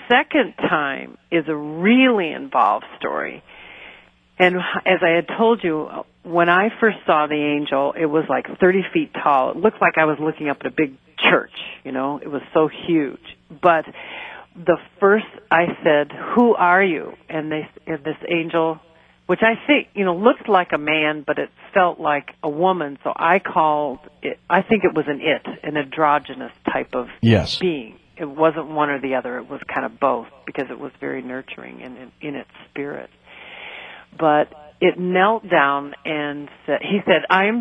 second time is a really involved story. And as I had told you, when I first saw the angel, it was like 30 feet tall. It looked like I was looking up at a big church, you know. It was so huge. But the first I said, "Who are you?" And this angel, which I think, you know, looked like a man, but it felt like a woman. So I called it, I think it was an androgynous type of being. It wasn't one or the other. It was kind of both, because it was very nurturing in its spirit. But it knelt down and said, it said, "I'm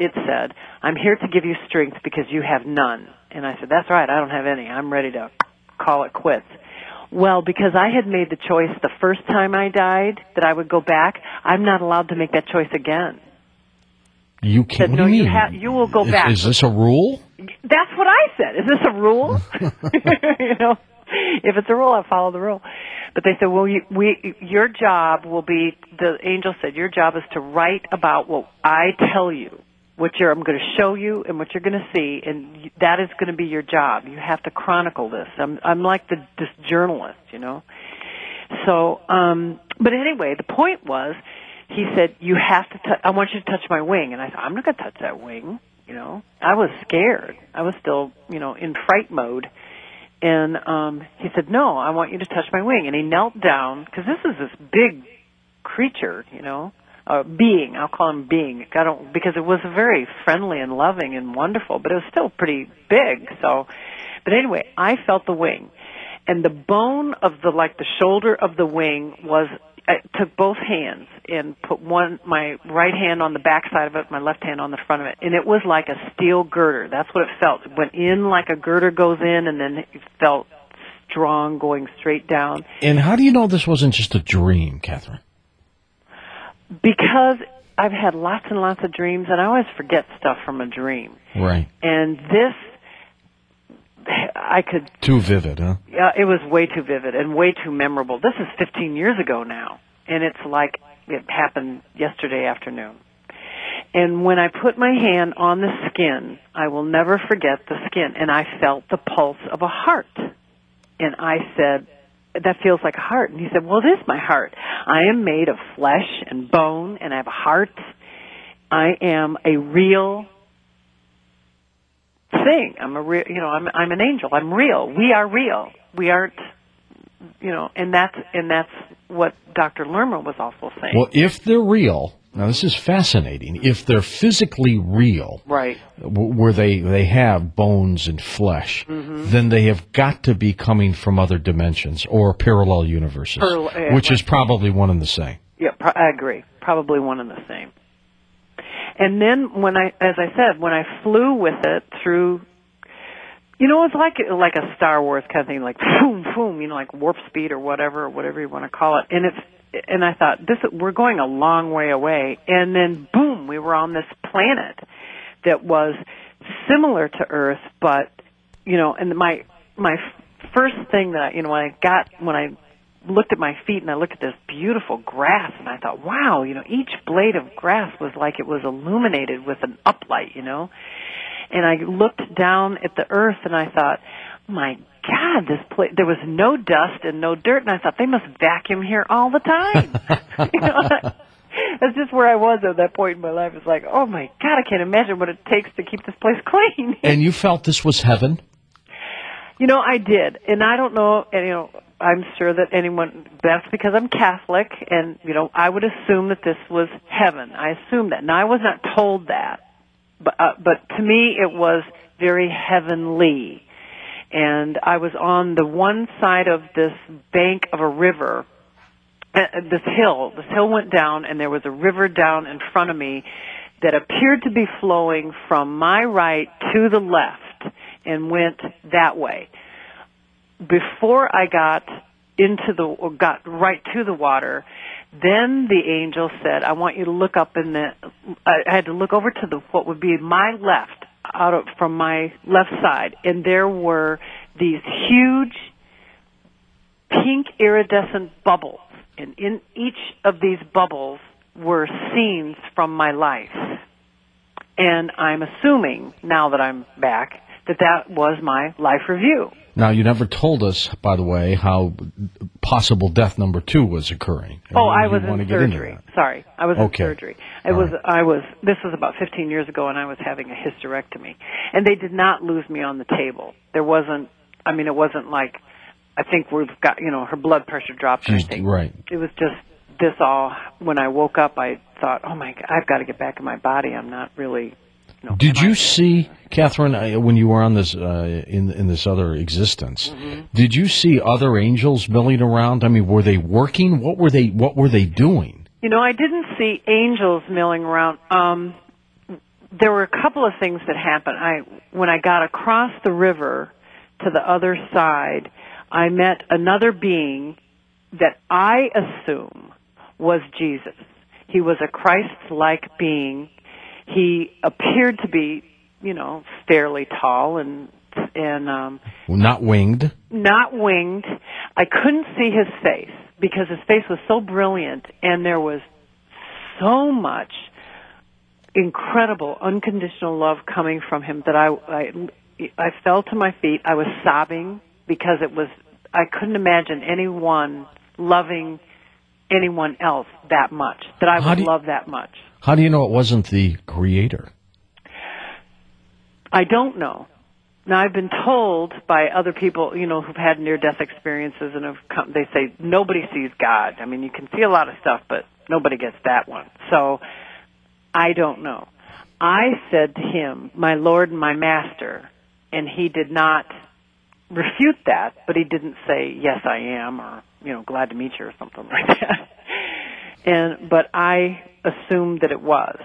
here to give you strength because you have none." And I said, "That's right, I don't have any. I'm ready to call it quits." Well, because I had made the choice the first time I died that I would go back, I'm not allowed to make that choice again. You can't. What do you mean? You will go back. Is this a rule? That's what I said. Is this a rule? You know, if it's a rule, I'll follow the rule. But they said, "Well, your job will be," the angel said, "your job is to write about what I tell you, I'm going to show you and what you're going to see, and that is going to be your job. You have to chronicle this." I'm like this journalist, you know. So, but anyway, the point was, he said, "You have to I want you to touch my wing." And I said, "I'm not going to touch that wing." You know, I was scared. I was still, you know, in fright mode. And he said, "No, I want you to touch my wing." And he knelt down, because this is this big creature, you know, being. I'll call him being, because it was very friendly and loving and wonderful, but it was still pretty big. So, but anyway, I felt the wing, and the bone of the shoulder of the wing was. I took both hands and put my right hand on the back side of it, my left hand on the front of it, and it was like a steel girder. That's what it felt. It went in like a girder goes in, and then it felt strong going straight down. And how do you know this wasn't just a dream, Catherine? Because I've had lots and lots of dreams, and I always forget stuff from a dream. Right. And this, I could... Too vivid, huh? Yeah, it was way too vivid and way too memorable. This is 15 years ago now, and it's like it happened yesterday afternoon. And when I put my hand on the skin, I will never forget the skin, and I felt the pulse of a heart. And I said, "That feels like a heart." And he said, "Well, it is my heart. I am made of flesh and bone, and I have a heart. I am a real thing. I'm I'm an angel. I'm real. We are real. We aren't, you know," and that's what Dr. Lerma was also saying. Well, if they're real, now this is fascinating. If they're physically real, right, where they have bones and flesh, then they have got to be coming from other dimensions or parallel universes, which is probably one and the same. Yeah, I agree. Probably one and the same. And then as I said, when I flew with it through, you know, it's like a Star Wars kind of thing, like boom, boom, you know, like warp speed or whatever you want to call it. And I thought, we're going a long way away. And then boom, we were on this planet that was similar to Earth, but, you know, and my first thing that, when I looked at my feet and I looked at this beautiful grass, and I thought, wow, you know, each blade of grass was like it was illuminated with an uplight, you know. And I looked down at the earth and I thought, my God, this place, there was no dust and no dirt, and I thought they must vacuum here all the time. You know, that's just where I was at that point in my life. It's like, oh my God, I can't imagine what it takes to keep this place clean. And you felt this was heaven? You know, I did. And I don't know, and, you know, I'm sure that that's because I'm Catholic, and, you know, I would assume that this was heaven. I assumed that. Now, I was not told that, but to me it was very heavenly. And I was on the one side of this bank of a river, this hill went down, and there was a river down in front of me that appeared to be flowing from my right to the left and went that way. Before I got right to the water, then the angel said, "I want you to look up I had to look over to what would be my left, from my left side, and there were these huge pink iridescent bubbles, and in each of these bubbles were scenes from my life." And I'm assuming, now that I'm back, that was my life review. Now, you never told us, by the way, how possible death number 2 was occurring. I was in surgery. Sorry, I was in surgery. This was about 15 years ago, and I was having a hysterectomy. And they did not lose me on the table. It wasn't like, I think we've got, her blood pressure dropped. Right. It was just this all, when I woke up, I thought, oh my God, I've got to get back in my body. I'm not really... Did you see, Catherine, when you were on this in this other existence? Mm-hmm. Did you see other angels milling around? I mean, were they working? What were they doing? I didn't see angels milling around. There were a couple of things that happened. When I got across the river to the other side, I met another being that I assume was Jesus. He was a Christ-like being. He appeared to be, fairly tall and not winged. Not winged. I couldn't see his face because his face was so brilliant, and there was so much incredible, unconditional love coming from him that I fell to my feet. I was sobbing because I couldn't imagine anyone loving anyone else that much, that I would love that much. How do you know it wasn't the Creator? I don't know. Now, I've been told by other people, who've had near-death experiences, and they say nobody sees God. I mean, you can see a lot of stuff, but nobody gets that one. So, I don't know. I said to him, my Lord and my Master, and he did not refute that, but he didn't say, yes, I am, or, glad to meet you, or something like that. But I assumed that it was.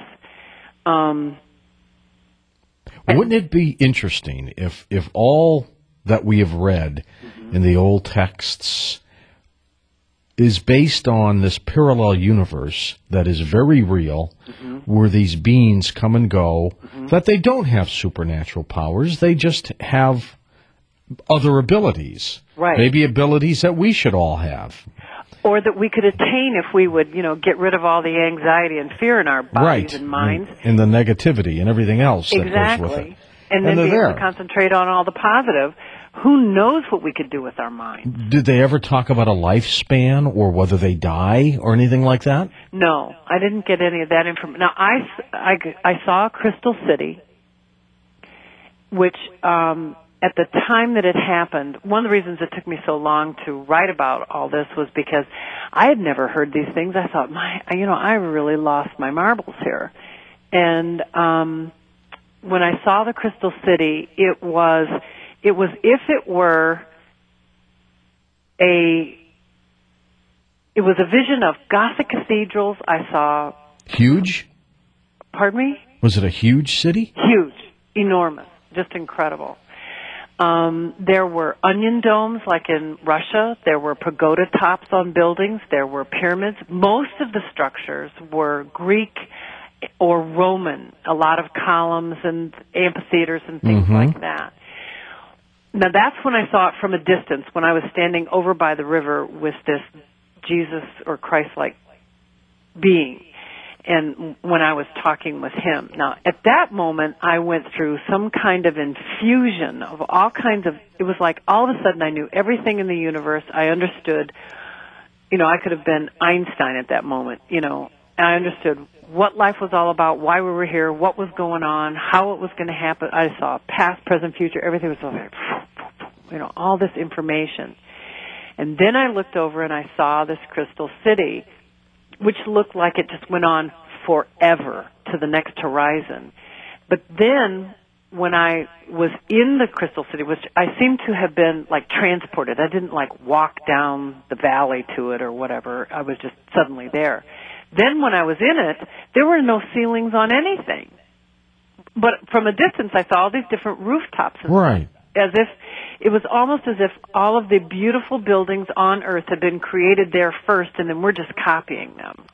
Wouldn't it be interesting if all that we have read in the old texts is based on this parallel universe that is very real, where these beings come and go, that they don't have supernatural powers, they just have other abilities. Right. Maybe abilities that we should all have. Or that we could attain if we would, get rid of all the anxiety and fear in our bodies and minds. And the negativity and everything else that goes with it. And then be able to concentrate on all the positive. Who knows what we could do with our mind? Did they ever talk about a lifespan or whether they die or anything like that? No, I didn't get any of that information. Now, I saw Crystal City, which... at the time that it happened, one of the reasons it took me so long to write about all this was because I had never heard these things. I thought, I really lost my marbles here. And when I saw the Crystal City, it was if it were a vision of Gothic cathedrals. I saw huge. Pardon me? Was it a huge city? Huge, enormous, just incredible. There were onion domes like in Russia. There were pagoda tops on buildings. There were pyramids. Most of the structures were Greek or Roman, a lot of columns and amphitheaters and things like that. Now, that's when I saw it from a distance, when I was standing over by the river with this Jesus or Christ-like being, and when I was talking with him. Now, at that moment, I went through some kind of infusion of all kinds of, it was like all of a sudden I knew everything in the universe. I understood, I could have been Einstein at that moment, and I understood what life was all about, why we were here, what was going on, how it was going to happen. I saw past, present, future, everything was like, all this information. And then I looked over and I saw this Crystal City, which looked like it just went on forever to the next horizon. But then, when I was in the Crystal City, which I seemed to have been, transported. I didn't, walk down the valley to it or whatever. I was just suddenly there. Then when I was in it, there were no ceilings on anything. But from a distance, I saw all these different rooftops. Right. It was almost as if all of the beautiful buildings on Earth had been created there first, and then we're just copying them.